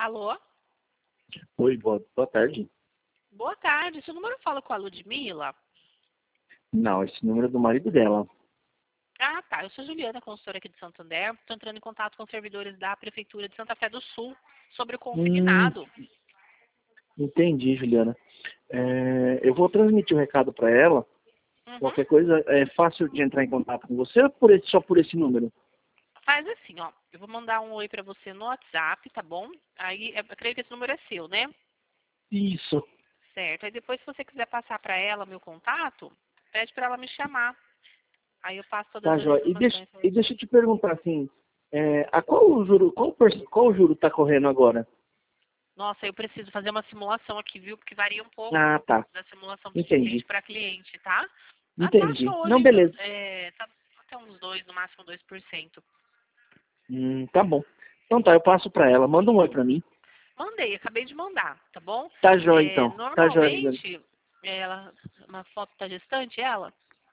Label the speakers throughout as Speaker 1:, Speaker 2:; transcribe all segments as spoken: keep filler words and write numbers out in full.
Speaker 1: Alô?
Speaker 2: Oi, boa, boa tarde.
Speaker 1: Boa tarde. Seu número fala com a Ludmila?
Speaker 2: Não, esse número é do marido dela.
Speaker 1: Ah, tá. Eu sou Juliana, consultora aqui de Santander. Estou entrando em contato com os servidores da Prefeitura de Santa Fé do Sul sobre o
Speaker 2: Hum,
Speaker 1: consignado.
Speaker 2: entendi, Juliana. É, eu vou transmitir o recado para ela.
Speaker 1: Uhum.
Speaker 2: Qualquer coisa, é fácil de entrar em contato com você ou por esse, só por esse número?
Speaker 1: Faz assim, ó. Eu vou mandar um oi pra você no WhatsApp, tá bom? Aí, eu creio que esse número é seu, né?
Speaker 2: Isso.
Speaker 1: Certo. Aí depois, se você quiser passar para ela o meu contato, pede para ela me chamar. Aí eu passo todas
Speaker 2: Tá,
Speaker 1: as
Speaker 2: Joia. E deixa,
Speaker 1: informações.
Speaker 2: e deixa eu te perguntar assim, é, a qual o juro, qual, o perce- qual o juro tá correndo agora?
Speaker 1: Nossa, eu preciso fazer uma simulação aqui, viu? Porque varia um pouco
Speaker 2: Ah, tá.
Speaker 1: da simulação de cliente
Speaker 2: Entendi.
Speaker 1: para cliente, tá? A taxa
Speaker 2: Entendi. Não,
Speaker 1: hoje
Speaker 2: beleza.
Speaker 1: é, tá até uns dois, no máximo dois por cento.
Speaker 2: Hum, tá bom. Então tá, eu passo para ela. Manda um oi para mim.
Speaker 1: Mandei, acabei de mandar, tá bom?
Speaker 2: Tá, Joia,
Speaker 1: É,
Speaker 2: então. Tá, Joia, Juliana.
Speaker 1: normalmente, ela, uma foto tá gestante, ela?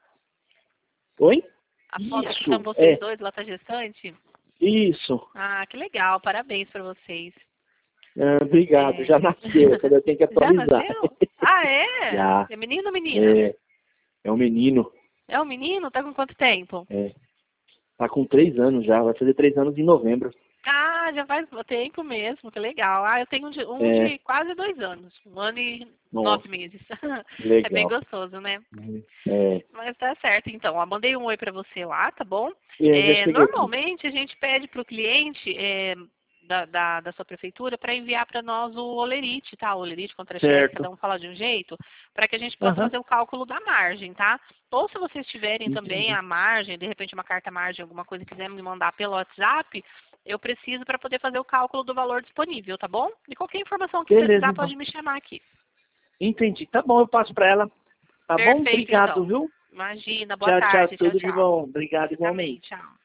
Speaker 2: Oi?
Speaker 1: A foto que são
Speaker 2: Isso,
Speaker 1: vocês
Speaker 2: é.
Speaker 1: dois, ela tá gestante?
Speaker 2: Isso.
Speaker 1: Ah, que legal, parabéns para vocês.
Speaker 2: Ah, obrigado,
Speaker 1: É...
Speaker 2: já nasceu, só eu tenho que
Speaker 1: Já
Speaker 2: atualizar.
Speaker 1: nasceu? Ah, é?
Speaker 2: Já,
Speaker 1: É menino ou menina?
Speaker 2: é, é um menino,
Speaker 1: É um menino? Tá com quanto tempo?
Speaker 2: é, tá com três anos já, vai fazer três anos em novembro.
Speaker 1: Ah, já faz tempo mesmo, que legal. Ah, eu tenho um de, um
Speaker 2: É,
Speaker 1: de quase dois anos, um ano e
Speaker 2: nossa,
Speaker 1: nove meses. É bem
Speaker 2: legal.
Speaker 1: gostoso, né?
Speaker 2: É,
Speaker 1: Mas tá certo, então. Ó, mandei um oi pra você lá, tá bom?
Speaker 2: é, já
Speaker 1: É,
Speaker 2: cheguei aqui.
Speaker 1: normalmente a gente pede pro cliente é, da, da, da sua prefeitura para enviar para nós o olerite, tá? O olerite, contra-cheque,
Speaker 2: Certo.
Speaker 1: cada um fala de um jeito, para que a gente possa
Speaker 2: Aham,
Speaker 1: fazer o cálculo da margem, tá? Ou se vocês tiverem também
Speaker 2: entendi.
Speaker 1: a margem, de repente uma carta margem, alguma coisa que quiser me mandar pelo WhatsApp, eu preciso para poder fazer o cálculo do valor disponível, tá bom? E qualquer informação que
Speaker 2: Beleza,
Speaker 1: precisar
Speaker 2: então.
Speaker 1: pode me chamar aqui.
Speaker 2: Entendi. Tá bom, eu passo pra ela. Tá bom?
Speaker 1: Perfeito,
Speaker 2: Obrigado,
Speaker 1: então.
Speaker 2: viu?
Speaker 1: Imagina, boa
Speaker 2: Tchau, tchau,
Speaker 1: tarde, tchau,
Speaker 2: tudo de
Speaker 1: tchau.
Speaker 2: bom. Obrigado
Speaker 1: Amém,
Speaker 2: igualmente.
Speaker 1: tchau.